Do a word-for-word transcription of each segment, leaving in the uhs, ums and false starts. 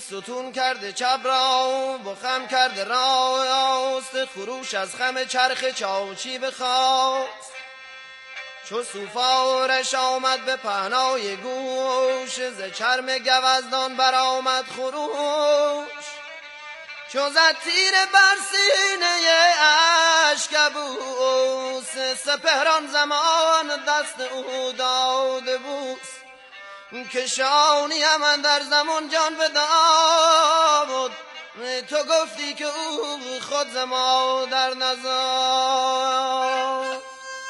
ستون کرده چپ را با خم کرده راست، خروش از خم چرخ چاوچی بخواست. چو سوفارش آمد به پهنای گوش، ز چرم گوزدان برآمد خروش. چو زد تیر بر سینه اشکبوس، سپهران زمان دست او داده بوس. که شانیم اندر زمان جان بداد، تو گفتی که او خود ز مادر نزاد.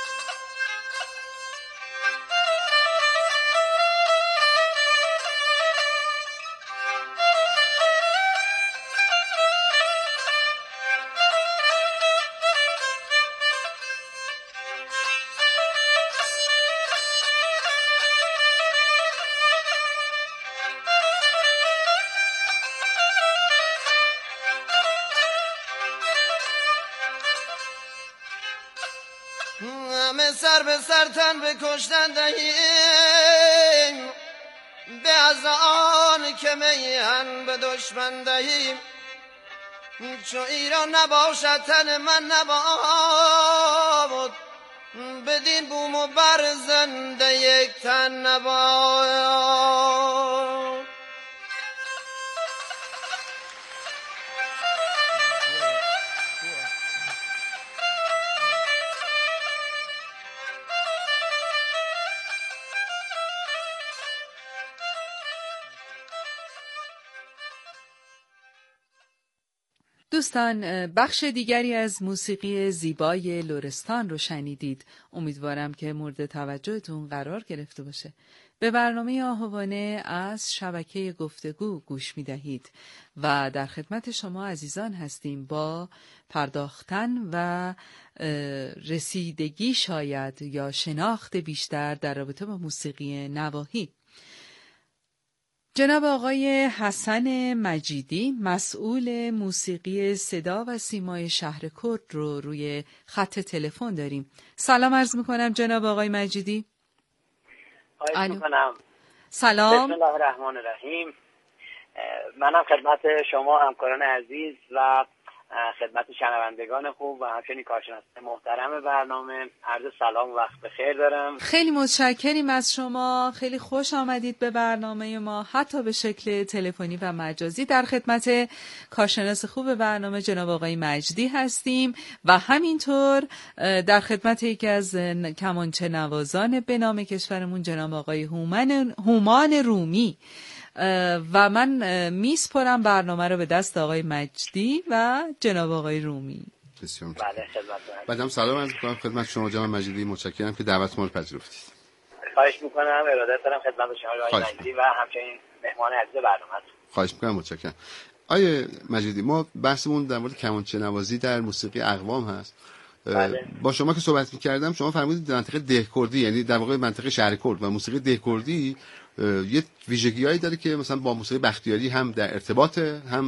همه سر به سر تن به کشتن دهیم، به از آن که میهن به دشمن دهیم. چو ایران نباشد تن من نباد، بدین بوم و بر زنده یک تن نباد. دوستان، بخش دیگری از موسیقی زیبای لرستان رو شنیدید. امیدوارم که مورد توجهتون قرار گرفته باشه. به برنامه آهوانه از شبکه گفتگو گوش می دهید و در خدمت شما عزیزان هستیم با پرداختن و رسیدگی شاید یا شناخت بیشتر در رابطه با موسیقی نواحی. جناب آقای حسن مجیدی مسئول موسیقی صدا و سیمای شهر کرد رو روی خط تلفن داریم. سلام عرض میکنم جناب آقای مجیدی. خواهش میکنم. سلام. بسم الله الرحمن الرحیم. منم خدمت شما همکاران عزیز و خدمت شنوندگان خوب و همچنین کارشناسان محترم برنامه عرض سلام و وقت بخیر دارم. خیلی متشکریم از شما، خیلی خوش آمدید به برنامه ما، حتی به شکل تلفنی و مجازی. در خدمت کارشناس خوب برنامه جناب آقای مجدی هستیم و همینطور در خدمت یکی از کمانچه نوازان به نام کشورمون جناب آقای هومن هومان رومی. و من میسپرم برنامه رو به دست آقای مجدی و جناب آقای رومی. بسیار بله خدمتتون. بعدم سلام عرض می‌کنم خدمت شما جناب مجدی، متشکرم که دعوت ما رو پذیرفتید. خواهش میکنم، ارادت دارم خدمت شما آقای مجدی و همچنین مهمان عزیز برنامه هستم. خواهش میکنم، متشکرم. آیه مجدی، ما بحثمون در مورد کمانچه نوازی در موسیقی اقوام هست. بله. با شما که صحبت می‌کردم شما فرمودید منطقه دهکردی، یعنی در واقع منطقه شهر کرد و موسیقی دهکردی یه ویژگی‌هایی داره که مثلا با موسیقی بختیاری هم در ارتباطه، هم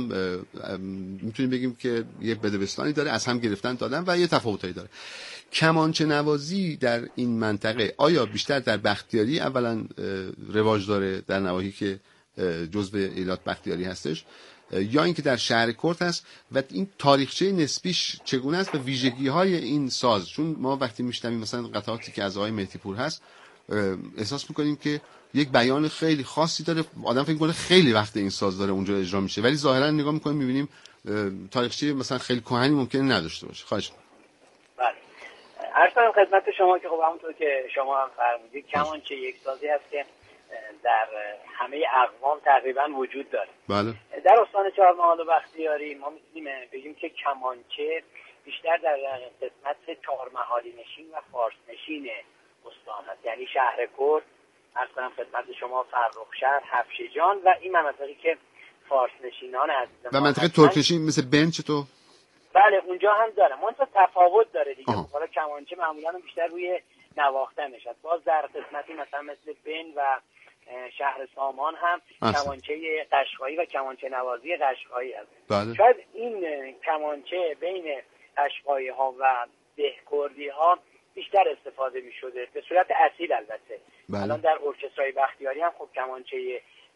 میتونیم بگیم که یه بدبستانی داره، از هم گرفتن دادن و یه تفاوتایی داره. کمانچه نوازی در این منطقه آیا بیشتر در بختیاری اولا رواج داره، در نواحی که جزو ایالات بختیاری هستش، یا اینکه در شهر کرد هست و این تاریخچه نسبیش چگونه است و ویژگی‌های این ساز؟ چون ما وقتی میشنویم مثلا قطعاتی که از آقای مهدی پور هست احساس میکنیم که یک بیان خیلی خاصی داره، آدم فکر میکنه خیلی وقت این ساز داره اونجا اجرا میشه، ولی ظاهرا نگاه میکنیم میبینیم تاریخچه مثلا خیلی کهنی ممکنه نداشته باشه. خواهش می‌کنم. بله. عرض کنم خدمت شما که خب همونطور که شما هم فرمودید کمانچه یک سازی هست که در همه اقوام تقریبا وجود داره. بله. در استان چهارمحال و بختیاری ما میتونیم بگیم که کمانچه بیشتر در قسمت چهارمحالی نشین و فارس نشین استان هست، یعنی شهر کرد، عرض کنم خدمت شما فرخشهر، هفشجان و این مناطقی که فارس نشینان هستند و منطقه ترکشین مثل بنچ تو. بله اونجا هم داره، منتها تفاوت داره دیگه. حالا کمانچه معمولا بیشتر روی نواختن نشد، باز در قسمتی مثلا مثل بن و شهر سامان هم اصلا. کمانچه قشقایی و کمانچه نوازی قشقایی هست. بله. شاید این کمانچه بین قشقایی ها و دهکردی ها بیشتر استفاده می شده به صورت اصیل البته. بله. الان در ارکسترای بختیاری هم خب کمانچه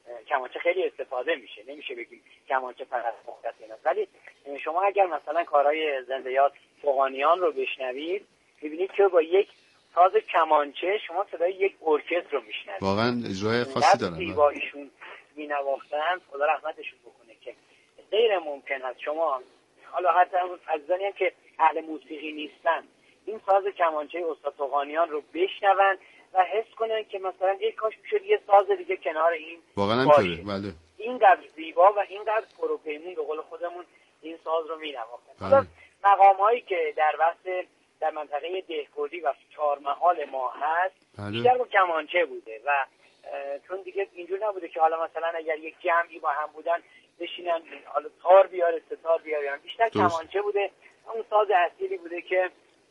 کمانچه خیلی استفاده میشه، نمیشه بگیم کمانچه فقط مختص اینه. ولی شما اگر مثلا کارهای زنده یاد فغانیان رو بشنوید میبینید که با یک ساز کمانچه شما صدای یک ارکستر رو میشنوید. واقعا اجرای خاصی دارن. زیباییشون مینواختن، خدا رحمتشون بکنه که غیر ممکن است شما حالا حتی عزیزانی هم که اهل موسیقی نیستن این ساز کمانچه استاد فغانیان رو بشنون و حس کنن که مثلا یک کاش میشد یه ساز دیگه کنار این واقعا همینطوره. بله. اینقدر زیبا و اینقدر پروپیمون به قول خودمون این ساز رو مینواختن. حالا مقام هایی که در وسط در منطقه دهکردی و چهارمحال ما هست بیشتر با کمانچه بوده و چون دیگه اینجور نبوده که حالا مثلا اگر یک جمعی با هم بودن بشینن حالا تار بیاره ستار بیاره، بیشتر کمانچه بوده. اون ساز اصیلی بوده که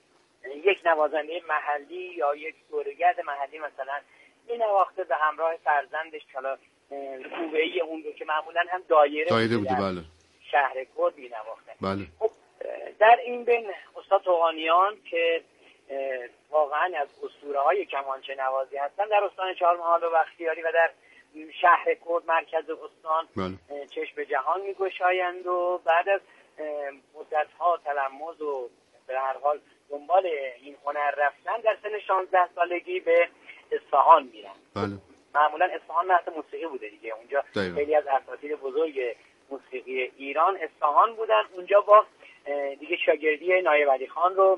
یک نوازنده محلی یا یک دوره‌گرد محلی مثلا این نواخته به همراه فرزندش حالا کوبه‌ای اون رو که معمولا هم دایره, دایره بوده. بله. شهر کرد می‌نواخته. بله. خب در این بین استاد فغانیان که واقعا از اسطوره‌های کمانچه نوازی هستن در استان چهارمحال و بختیاری و در شهر کرد مرکز استان بله. چشم به جهان می‌گشایند و بعد از مدت‌ها تلمذ و به هر حال دنبال این هنر رفتن در سن شانزده سالگی به اصفهان میرن. بله. معمولا اصفهان محض موسیقی بوده دیگه، اونجا دایره. خیلی از اساتید بزرگ موسیقی ایران اصفهان بودن. اونجا با دیگه شاگردی نایب علی خان رو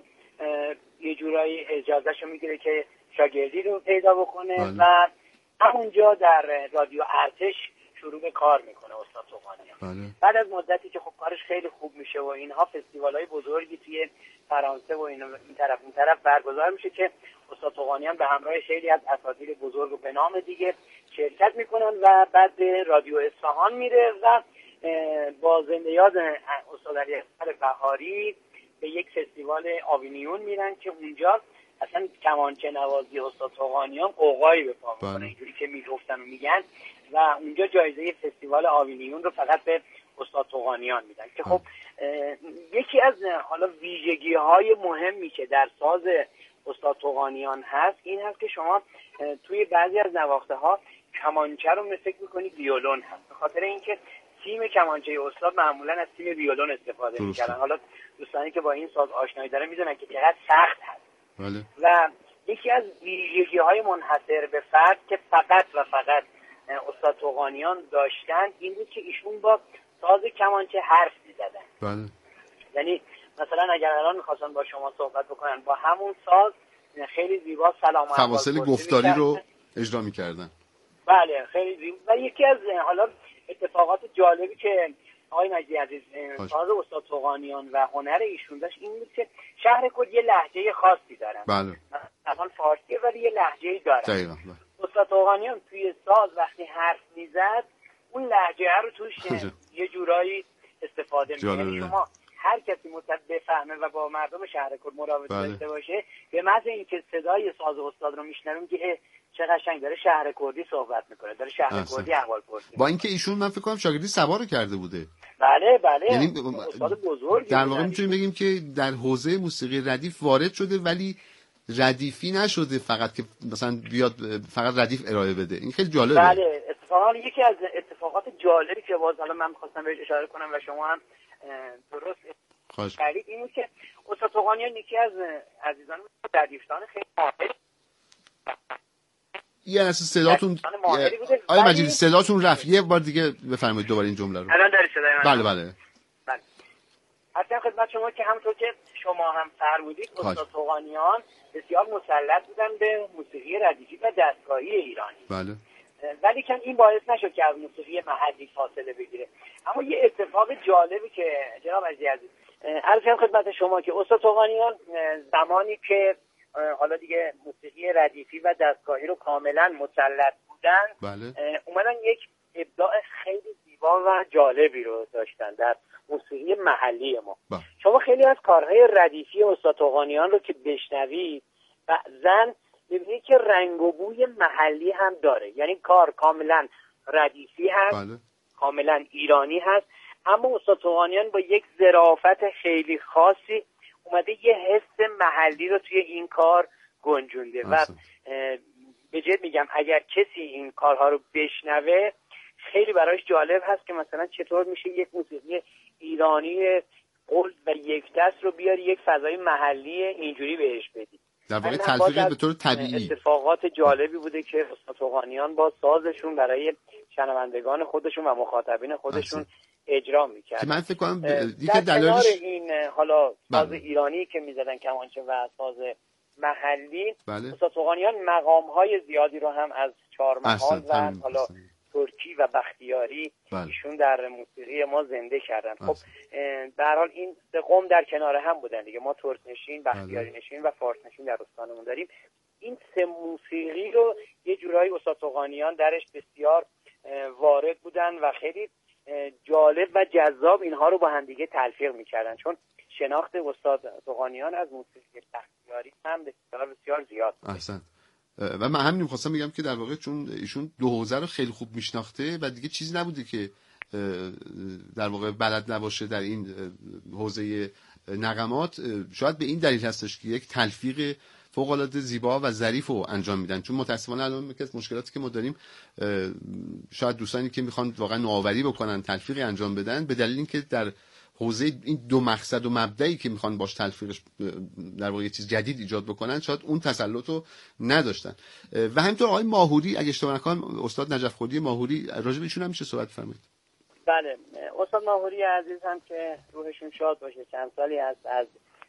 یه جورایی اجازهشو میگیره که شاگردی رو پیدا بکنه. بله. و همونجا در رادیو ارتش شروع به کار میکنه استاد فغانیان. بله. بعد از مدتی که خب کارش خیلی خوب میشه و اینها فستیوال‌های بزرگی توی فرانسه و این, این طرف اون طرف برگزار میشه که استاد فغانیان به همراه خیلی از اساتید بزرگ و به نام دیگه شرکت میکنن و بعد به رادیو اصفهان میره و با زنده یاد استاد علی اکبر بهاری به یک فستیوال آوینیون میرن که اونجا اصلا کمانچه نوازی استاد فغانیان قوقایی به پا میکنه، اینجوری که میگفتن و میگن، و اونجا جایزه فستیوال آوینیون رو فقط به استاد فغانیان میدن که خب یکی از حالا ویژگی‌های مهمی که در ساز استاد فغانیان هست این هست که شما توی بعضی از نواخته‌ها کمانچه رو مثل فکر می‌کنید ویولون هست، به خاطر اینکه تیم کمانچه استاد معمولا از تیم ویولون استفاده می‌کردن. حالا دوستانی که با این ساز آشنایی دارن می‌دونن که چقدر سخت هست. بله. و یکی از ویژگی‌های منحصر به فرد که فقط و فقط استاد فغانیان داشتن این بود که ایشون با ساز کمانچه حرف می‌زدن. بله. یعنی مثلا اگر الان می‌خواستن با شما صحبت بکنن با همون ساز خیلی زیبا سلام علیکم فواصل گفتاری رو اجرا می‌کردن. بله خیلی زیبا. و یکی از حالا اتفاقات جالبی که آقای مجدی عزیز ساز استاد فغانیان و هنر ایشون داشت این بود که شهر کرد یه لهجه خاصی دارن. بله. مثلا فارسی ولی یه لهجه‌ای دارن. دقیقاً. بله. استاد فغانیان توی ساز وقتی حرف میزد اون لهجه رو توش یه جورایی استفاده می‌کنه. شما هر کسی مطلب بفهمه و با مردم شهر کرد مراوده داشته باشه به محض اینکه صدای ساز استاد رو میشنویم که چه قشنگ داره شهر کردی صحبت میکنه، داره شهر کردی احوال پرسی. با اینکه ایشون من فکر کنم شاگردی سبا رو کرده بوده. بله بله. یعنی استاد بزرگی در واقع میتونیم بگیم که در حوزه موسیقی ردیف وارد شده ولی ردیفی نشده فقط که مثلا بیاد فقط ردیف ارائه بده. این خیلی جالبه. بله اتفاقا یکی از اتفاقات جالبی که باز حالا من می‌خواستم بهش اشاره کنم و شما هم درست کردید اینه که استاد فغانیان یکی از عزیزان ردیفدان خیلی ماهر. یه از صداتون آیا مجید صداتون رفت یه بار دیگه بفرمایید دوباره این جمله رو. الان داری صدای من؟ بله بله. بله. حتما خدمت شما که همونطور که شما هم فرمودید استاد فغانیان بسیار مسلط بودن به موسیقی ردیفی و دستگاهی ایرانی. بله. ولی کن این باعث نشد که از موسیقی محلی فاصله بگیره. اما یه اتفاق جالبی که جناب عزیز عرض کردم خدمت شما که استاد فغانیان زمانی که حالا دیگه موسیقی ردیفی و دستگاهی رو کاملا مسلط بودن بله. اومدن یک ابداع خیلی زیبا و جالبی رو داشتن در موسیقی محلی ما. بله. شما خیلی از کارهای ردیفی استاد فغانیان رو که بشنوید بعضن می‌بینید که رنگ و بوی محلی هم داره، یعنی کار کاملا ردیفی هست. بله. کاملا ایرانی هست، اما استاد فغانیان با یک ظرافت خیلی خاصی اومده یه حس محلی رو توی این کار گنجونده و به جد میگم اگر کسی این کارها رو بشنوه خیلی برایش جالب هست که مثلا چطور میشه یک موسیقی ایرانی قلد و یک دست رو بیاری یک فضای محلی اینجوری بهش بدی. در واقع تلفیق به طور طبیعی. اتفاقات جالبی بوده که استاد طغانیان با سازشون برای شنوندگان خودشون و مخاطبین خودشون اصلا اجرا میکرد. که من فکر کنم در کنار این حالا ساز بله. ایرانی که میزدن کمانچه و ساز محلی، بله. استاد طغانیان مقام‌های زیادی رو هم از چهارمحال و هم. حالا اصلا. ترکی و بختیاری بله. ایشون در موسیقی ما زنده کردن. خب به هر حال این سه قوم در کنار هم بودن دیگه. ما ترک نشین، بختیاری بله. نشین و فارس نشین در استانمون داریم. این سه موسیقی رو یه جورایی استاد طغانیان درش بسیار وارد بودن و خیلی جالب و جذاب اینها رو با هم دیگه تلفیق می‌کردن، چون شناخت استاد طغانیان از موسیقی بختیاری هم بسیار بسیار زیاد بود. احسن. و من همین می‌خواستم بگم که در واقع چون ایشون دو حوزه رو خیلی خوب میشناخته و دیگه چیزی نبوده که در واقع بلد نباشه در این حوزه نغمات، شاید به این دلیل هستش که یک تلفیق فوق‌العاده زیبا و ظریف رو انجام میدن. چون متأسفانه الان یکی از مشکلاتی که ما داریم، شاید دوستانی که میخوان واقعا نوآوری بکنن، تلفیقی انجام بدن، به دلیل اینکه در حوزه این دو مقصد و مبدأی که میخوان باش تلفیقش در واقع یه چیز جدید ایجاد بکنن، شاید اون تسلط رو نداشتن. و همینطور آقای ماهوری، اگه اشتباه نکنم استاد نجف خودی ماهوری، راجع به ایشون هم میشه صحبت فرمایید. بله، استاد ماهوری عزیز هم که روحشون شاد باشه، چند سالی از از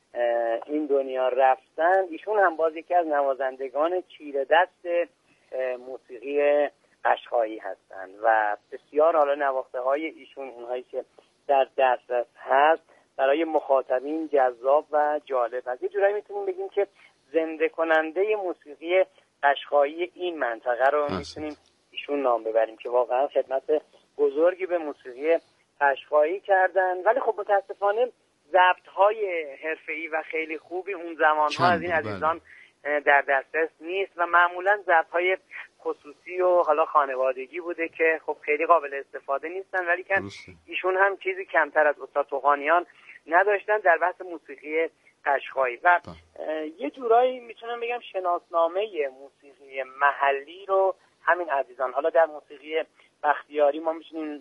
این دنیا رفتن. ایشون هم باز یکی از نوازندگان چیره دست موسیقی قشقایی هستند و بسیار حالا نواخته های ایشون، اونهایی که در دسترس هست، برای مخاطبین جذاب و جالب هست. یه جورایی میتونیم بگیم که زنده کننده موسیقی قشقایی این منطقه رو میتونیم ایشون نام ببریم که واقعا خدمت بزرگی به موسیقی قشقایی کردن. ولی خب متاسفانه ضبط‌های حرفه‌ای و خیلی خوبی اون زمان‌ها از این عزیزان در دسترس نیست و معمولاً ضبط‌های خصوصی و حالا خانوادگی بوده که خب خیلی قابل استفاده نیستن، ولی که ایشون هم چیزی کمتر از استاد طغانیان نداشتن در بحث موسیقی قشقایی و یه جورایی میتونم بگم شناسنامه موسیقی محلی رو همین عزیزان، حالا در موسیقی بختیاری ما میتونیم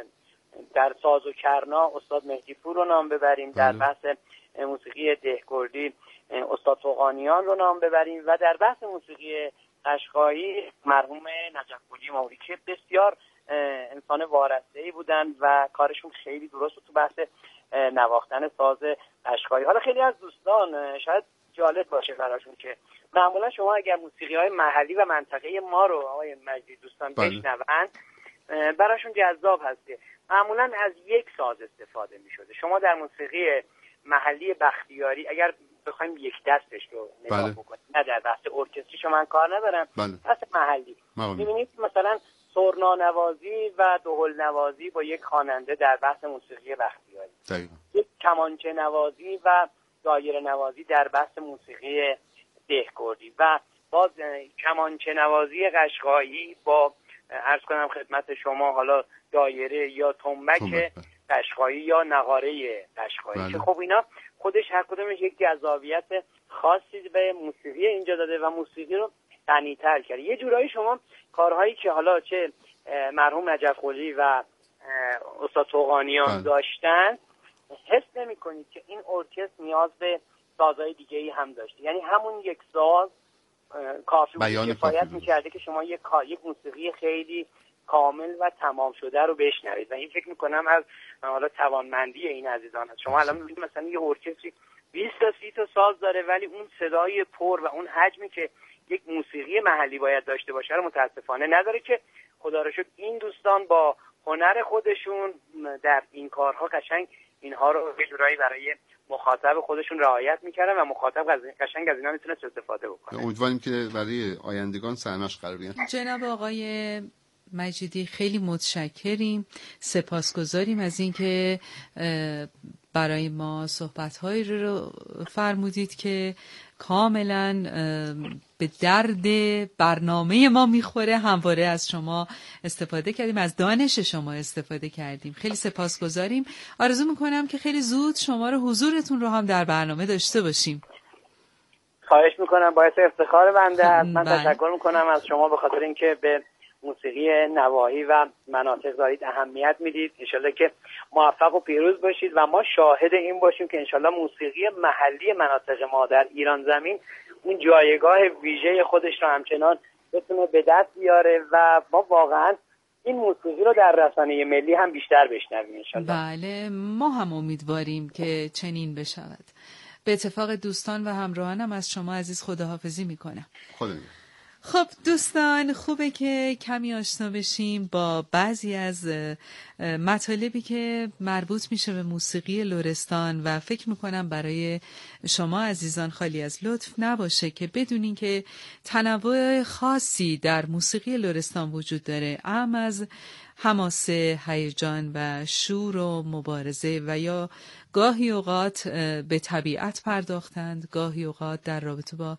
در ساز و کرنا استاد مهدی پور رو نام ببریم، در بحث موسیقی دهکردی استاد طغانیان رو نام ببریم و در بحث موسیقی قشقایی مرحوم نجف خودی ماهوری که بسیار انسان وارسته‌ای بودن و کارشون خیلی درست بود تو بحث نواختن ساز قشقایی. حالا خیلی از دوستان شاید جالب باشه براشون که معمولا شما اگر موسیقی‌های محلی و منطقه ما رو آقای مجدی دوستان بشنون، براشون جذاب هست که معمولا از یک ساز استفاده می‌شده. شما در موسیقی محلی بختیاری اگر بخوایم یک دستش رو نگاه بکنیم، نه در بحث ارکستریشو من کار ندارم، بحث محلی می‌بینید مثلا سرنا نوازی و دهل نوازی با یک خواننده در بحث موسیقی بختیاری، دقیقاً. یک کمانچه نوازی و دایره نوازی در بحث موسیقی دهکردی و باز کمانچه نوازی قشقایی با عرض کنم خدمت شما حالا دایره یا تنبک قشقایی یا نغاره قشقایی که خب اینا خودش هر کدومش یک جذابیت خاصی به موسیقی اینجا داده و موسیقی رو غنی‌تر کرده. یه جورایی شما کارهایی که حالا چه مرحوم نجف خودی و استاد طغانیان داشتن حس نمی‌کنید که این ارکستر نیاز به سازهای دیگه‌ای هم داشته، یعنی همون یک ساز کافی بود کفایت می‌کرده که شما یک یک موسیقی خیلی کامل و تمام شده رو بشنوید و این فکر می‌کنم از حالا توانمندی این عزیزان هست. شما الان می‌بینید مثلا یه ارکستری بیست تا سی تا ساز داره ولی اون صدای پر و اون حجمی که یک موسیقی محلی باید داشته باشه رو متاسفانه نداره که خدا رو شکر این دوستان با هنر خودشون در این کارها قشنگ اینها رو به جورایی برای مخاطب خودشون رعایت می‌کردن و مخاطب قشنگ از اینا میتونه استفاده بکنه. امیدواریم که برای آیندگان سرمشق قرار بگیرن. جناب آقای مجیدی خیلی متشکریم، سپاسگزاریم از اینکه برای ما صحبت‌هایی رو فرمودید که کاملا به درد برنامه ما میخوره. همواره از شما استفاده کردیم، از دانش شما استفاده کردیم. خیلی سپاسگزاریم. آرزو میکنم که خیلی زود شما رو حضورتون رو هم در برنامه داشته باشیم. خواهش میکنم، باعث افتخار بنده است. من تشکر میکنم از شما به خاطر اینکه به موسیقی نواحی و مناطق دارید اهمیت میدید. انشالله که موفق و پیروز باشید و ما شاهد این باشیم که انشالله موسیقی محلی مناطق ما در ایران زمین اون جایگاه ویژه خودش رو همچنان بتونه به دست بیاره و ما واقعا این موسیقی رو در رسانه ملی هم بیشتر بشنویم انشالله. بله، ما هم امیدواریم که چنین بشود. به اتفاق دوستان و همراهانم از شما عزیز خداحافظی میکنم. خدا. خب دوستان، خوبه که کمی آشنا بشیم با بعضی از مطالبی که مربوط میشه به موسیقی لرستان و فکر میکنم برای شما عزیزان خالی از لطف نباشه که بدونین که تنوع خاصی در موسیقی لرستان وجود داره، اهم از حماسه، هیجان و شور و مبارزه و یا گاهی اوقات به طبیعت پرداختند، گاهی اوقات در رابطه با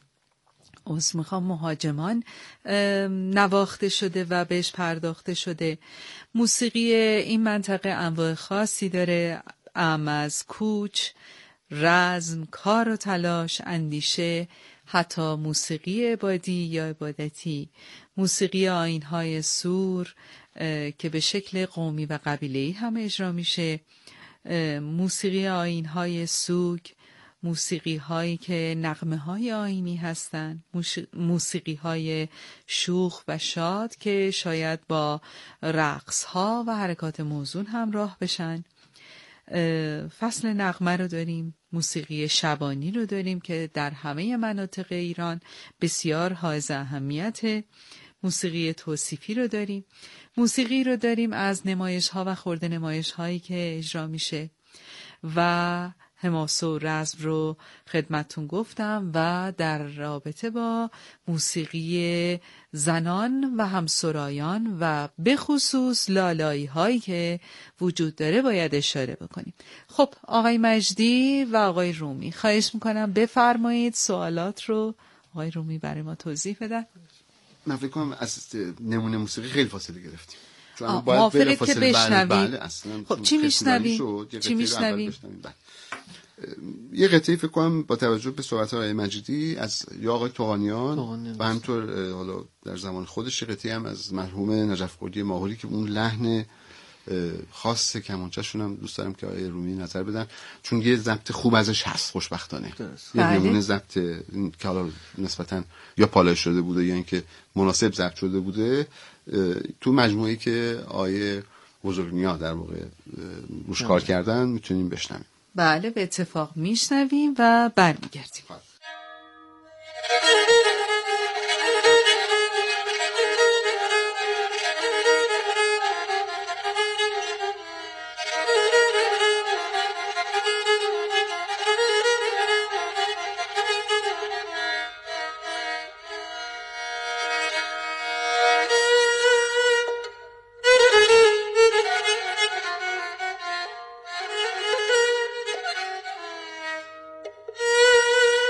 از میخوام مهاجمان نواخته شده و بهش پرداخته شده. موسیقی این منطقه انواع خاصی داره، اهم از کوچ، رزم، کار و تلاش، اندیشه، حتی موسیقی عبادی یا عبادتی، موسیقی آیین‌های سور که به شکل قومی و قبیله‌ای هم اجرا میشه، موسیقی آیین‌های سوگ، موسیقی هایی که نغمه های آیینی هستند، موسیقی های شوخ و شاد که شاید با رقص ها و حرکات موزون همراه بشن. فصل نغمه رو داریم، موسیقی شبانی رو داریم که در همه مناطق ایران بسیار حائز اهمیته. موسیقی توصیفی رو داریم، موسیقی رو داریم از نمایش ها و خورده نمایش هایی که اجرا میشه و حماسه و رزم رو خدمتون گفتم و در رابطه با موسیقی زنان و همسرایان و به خصوص لالایی هایی که وجود داره باید اشاره بکنیم. خب آقای مجدی و آقای رومی خواهش میکنم بفرمایید سوالات رو آقای رومی برای ما توضیح بدن. من فکر کنم از نمونه موسیقی خیلی فاصله گرفتیم. موافقید که بشنویم؟ خب چی میشنویم؟ چی میشنویم؟ یه قطعه فکر کنم با توجه به صحبت‌های آقای مجیدی از یا آقای توغانیان و همینطور حالا در زمان خودش قطعه هم از مرحوم نجف کردی ماهوری که اون لحن خاص کمانچه‌شون هم دوست دارم که آقای رومی نظر بدن، چون یه ضبط خوب ازش هست خوشبختانه. یه نمونه ضبط که حالا نسبتاً یا پالایش شده بوده یا اینکه مناسب ضبط شده بوده تو مجموعه‌ای که آقای بزرگنیا در واقع روش کار کردن میتونیم بشنویم. بله، به اتفاق میشنویم و برمیگردیم. Thank you.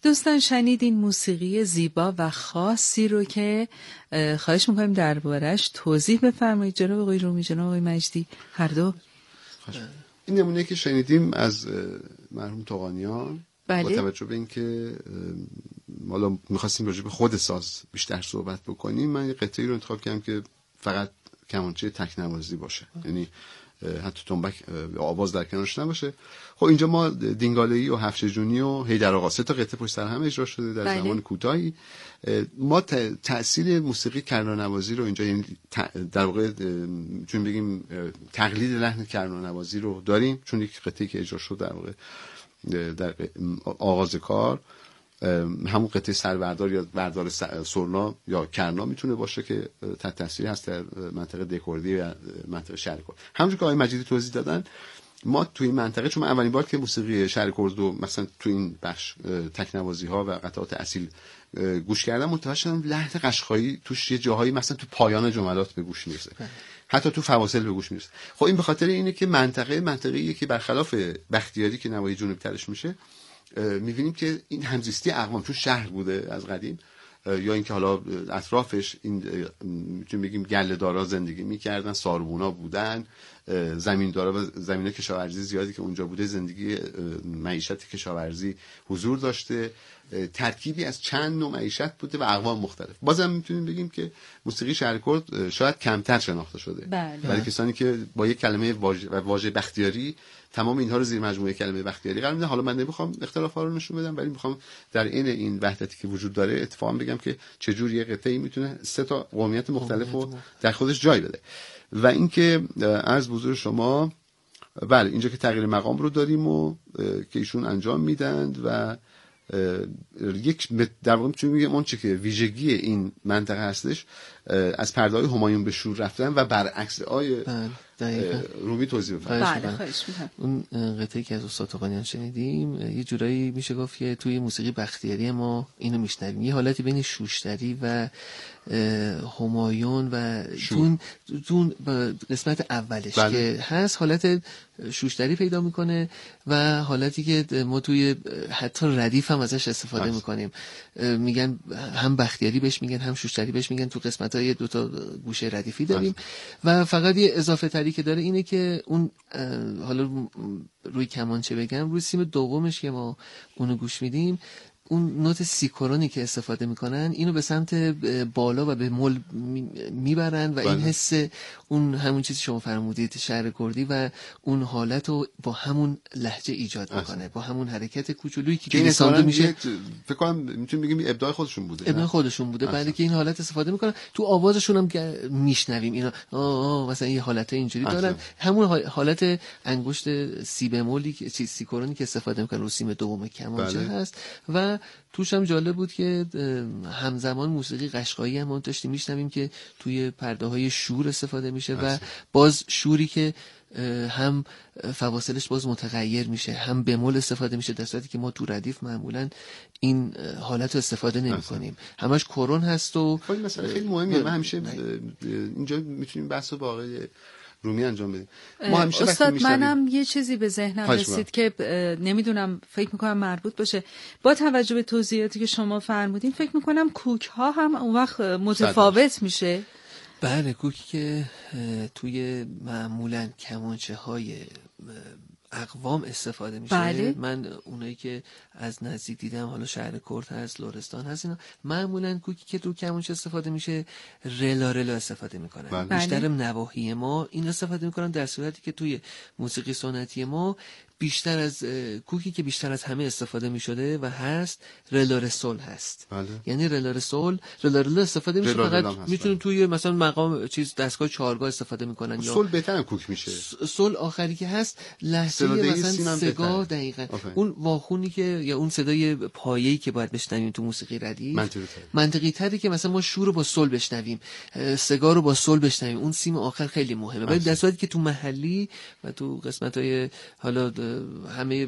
دوستان شنیدین موسیقی زیبا و خاصی رو که خواهش میکنیم دربارش توضیح بفرمایید جناب آقای رومی، جناب آقای مجدی، هر دو. این نمونه که شنیدیم از مرحوم طغانیان، بله. با توجه به اینکه حالا می‌خواستیم راجع به خود ساز بیشتر صحبت بکنیم، من یه قطعه‌ای رو انتخاب کردم که فقط کمانچه تکنوازی باشه، یعنی حتی تنبک آواز در کنارش نباشه. خب اینجا ما دینگاله‌ای و هفشجونی و حیدر آقا سه تا قطعه پشت سر هم اجرا شده در بله. زمان کوتاهی. ما تأثیر موسیقی کرنانوازی رو اینجا، یعنی در واقع چون بگیم تقلید لحن کرنانوازی رو داریم، چون یک قطعه‌ای که اجرا شد در واقع در آغاز کار همون قطعه سربردار یا بردار سرنا یا کرنا میتونه باشه که تحت تاثیر هست در منطقه دهکردی و منطقه شهرکرد. همونجور که آقای مجیدی توضیح دادن، ما توی این منطقه چون اولین بار که موسیقی شهرکرد رو مثلا تو این بخش تکنوازی ها و قطعات اصیل گوش کردم، متوجه شدم لحن قشقایی توش یه جاهایی مثلا تو پایان جملات به گوش میرسه، حتی تو فواصل به گوش میرسه. خب این به خاطر اینه که منطقه منطقه‌ایه که برخلاف بختیاری که نوای جنوبی ترش میشه، می‌بینیم که این همزیستی اقوام تو شهر بوده از قدیم، یا اینکه حالا اطرافش این میتونیم بگیم گله‌دارا زندگی می‌کردن، ساربونا بودن، زمیندارا و زمینه کشاورزی زیادی که اونجا بوده، زندگی معیشت کشاورزی حضور داشته، ترکیبی از چند نوع معیشت بوده و اقوام مختلف. بازم میتونیم بگیم که موسیقی شهرکرد شاید کمتر شناخته شده، بله. برای کسانی که با یک کلمه واژه و واژه بختیاری تمام اینها رو زیر مجموعه کلمه بختیاری قرار میدن. حالا من نمیخوام اختلافا رو نشون بدم، ولی میخوام در این این وحدتی که وجود داره اتفاقا بگم که چجوری یه قطعه‌ای میتونه سه تا قومیت مختلف رو در خودش جای بده. و اینکه عرض به حضور شما، بله اینجا که تغییر مقام رو داریم و که ایشون انجام میدند و یک در واقع میتونیم بگیم اون چه که ویژگی این منطقه هستش، از پرده‌های همایون به شور رفتن و برعکس آیه رومی توضیح بفرمایید. بله خواهش می‌کنم. اون قطعه‌ای که از استاد طغانیان شنیدیم یه جورایی میشه گفت که توی موسیقی بختیاری ما اینو میشنویم، یه حالتی بین شوشتری و همایون و تون تون قسمت اولش بله. که هست حالت شوشتری پیدا میکنه و حالتی که ما توی حتی ردیف هم ازش استفاده هست. میکنیم، میگن هم بختیاری بهش میگن هم شوشتری بهش میگن، تو قسمت‌های دو تا گوشه ردیفی داریم هست. و فقط یه اضافه تری که داره اینه که اون حالا روی کمانچه بگم، روی سیم دومش که ما اونو گوش میدیم، اون نوت سیکورونی که استفاده میکنن اینو به سمت بالا و به مول میبرن و بله. این حس اون همون چیزی شما فرمودید شهرکردی و اون حالت رو با همون لهجه ایجاد میکنه، با همون حرکت کوچولویی که این سانده میشه. فکر کنم میتونیم بگیم ابداع خودشون بوده، ابداع خودشون بوده بله، که این حالت استفاده میکنن. تو آوازشون هم میشنویم اینا آه آه مثلا این حالت اینجوری دارن، همون حالت انگشت سی بمولی که سیکورونی که استفاده میکنن رو سیم دوم کمانچه بله. هست. و توش هم جالب بود که همزمان موسیقی قشقایی هم داشتیم میشنویم که توی پرده‌های شور استفاده میشه و باز شوری که هم فواصلش باز متغیر میشه، هم بمول استفاده میشه، در صورتی که ما تو ردیف معمولا این حالت رو استفاده نمی کنیم، همش کرون هست. و خیلی مسئله خیلی مهمیه. من همیشه اینجا میتونیم بحث با آقای رومی انجام بدیم. ما همیشه استاد منم یه چیزی به ذهنم رسید که نمیدونم فکر میکنم مربوط باشه با توجه به توضیحاتی که شما فرمودین، فکر میکنم کوک ها هم اون وقت متفاوت میشه. بله کوکی که توی معمولا کمانچه های اقوام استفاده میشه بله. من اونایی که از نزدیک دیدم، حالا شهرکرد هست، لرستان هست، اینا معمولا کوکی که تو کمانچه استفاده میشه رلا رلا استفاده میکنن بله. بیشتر نواحی ما این استفاده میکنن، در صورتی که توی موسیقی سنتی ما بیشتر از کوکی که بیشتر از همه استفاده میشده و هست رلارسول هست بله. یعنی رلارسول رلارل استفاده میشه، فقط میتونن توی مثلا مقام چیز دستگاه چهارگاه استفاده میکنن. یا سول بهتر کوک میشه، سول آخری که هست لحظه مثلا سگاه دقیقاً اون واخونی که یا اون صدای پایه‌ای که باید بشنویم تو موسیقی ردیف منطقی, منطقی تری که مثلا ما شور رو با سول بشنویم، سگاه رو با سول بشنویم، اون سیم آخر خیلی مهمه. ولی در صورتی که تو محلی و تو قسمت‌های حالا همه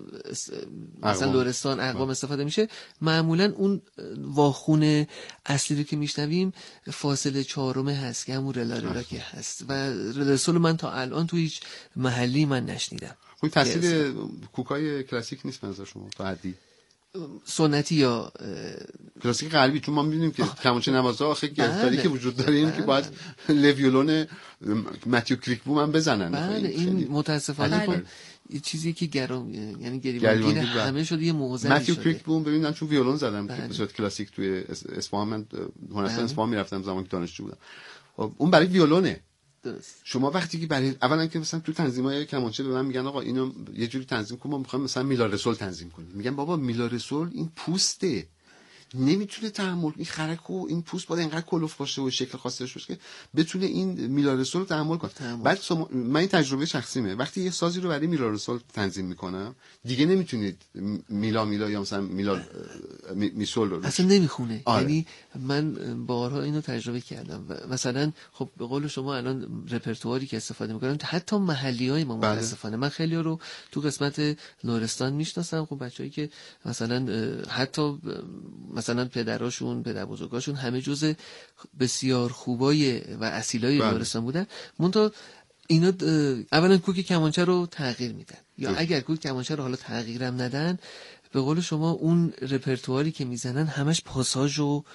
مثلا لرستان اقوام استفاده میشه، معمولا اون واخون اصلی رو که میشنویم فاصله چهارمه هست که همون رلا رلا که هست و رلاسول من تا الان تو هیچ محلی من نشنیدم. خب تاثیر کوکای کلاسیک نیست منظور شما تا حدی؟ سنتی یا کلاسیک غربی، چون ما می‌بینیم که کمانچه نوازا آخه گرفتاری که وجود داره اینه که باید لویولون متیو کریکبوم هم بزنن. بله این متاسفانه خب چیزی که گرام یعنی گریبانگیر همه شده یه موزه شده. متیو کریکبوم ببین من چون ویولون زدم که به صورت کلاسیک توی اصفهان، من هنرستان اصفهان میرفتم زمانی که دانشجو بودم. اون برای ویولونه. درست. شما وقتی که برای اولا که مثلا تو تنظیمای کمانچه به من میگن آقا اینو یه جوری تنظیم کن، ما میخوایم مثلا میلا رسول تنظیم کنیم. میگم بابا میلا رسول این پوسته، نمیتونه تحمل این خرک و این پوست باید اینقدر کلوف باشه و شکل خاصی داشته باشه که بتونه این میلا رسول رو تحمل کنه. بعد سم... من این تجربه شخصیمه، وقتی یه سازی رو برای میلا رسول تنظیم میکنم دیگه نمیتونید میلا میلا یا مثلا میلا می... میسول رو اصلا نمیخونه. آره. یعنی من بارها اینو تجربه کردم و مثلا خب به قول شما الان رپرتواری که استفاده میکنن حتی محلیای ما متاسفانه من خیلی رو تو قسمت لرستان میشناسم. خب بچه‌ای که مثلا حتی مثلا پدراشون پدر بزرگاشون همه جزء بسیار خوبای و اصیلای لرستان بودن، منتها اینا اولا کوک کمانچه رو تغییر میدن یا ده. اگر کوک کمانچه رو حالا تغییرم ندن به قول شما اون رپرتواری که میزنن همش پاساژ و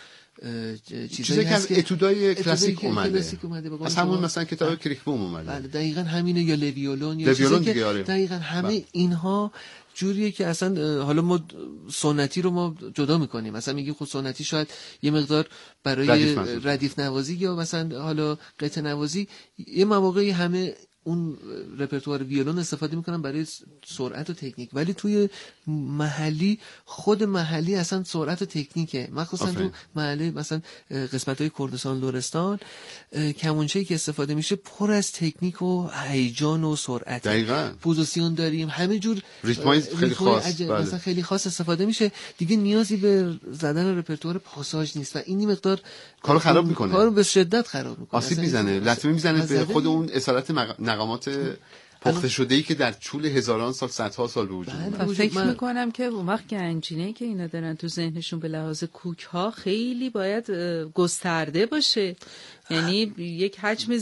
چیزایی که از اتودای کلاسیک اومده, اومده. از همون مثلا کتاب کریکبوم اومده. بله دقیقاً همینه، یا لویولون یا لویولون چیزی که آره. دقیقاً همه بله. اینها جوریه که اصلا حالا ما سنتی رو ما جدا میکنیم، مثلا میگیم خود سنتی شاید یه مقدار برای ردیف, ردیف نوازی یا مثلا حالا قطعه نوازی یه مواقعی همه اون رپرتوار ویولون استفاده میکنن برای سرعت و تکنیک، ولی توی محلی خود محلی اصلا سرعت و تکنیکه، مخصوصا تو محله مثلا قسمت‌های کردستان لرستان کمانچه‌ای که استفاده میشه پر از تکنیک و هیجان و سرعت. دقیقاً پوزیشن داریم، همه جور ریتمای خیلی خاص عجب... بله. مثلا خیلی خاص استفاده میشه، دیگه نیازی به زدن رپرتوار پاساژ نیست و این مقدار کارو خراب میکنه، کارو به شدت خراب میکنه، آسیب میزنه، لطمه میزنه به خود اون اصالت مقامات پخته شده‌ای که در طول هزاران سال صدها سال به وجود اومده. فکر من... میکنم که اون وقت گنجینه‌ای که اینا دارن تو ذهنشون به لحاظ کوک ها خیلی باید گسترده باشه، یعنی یک حجم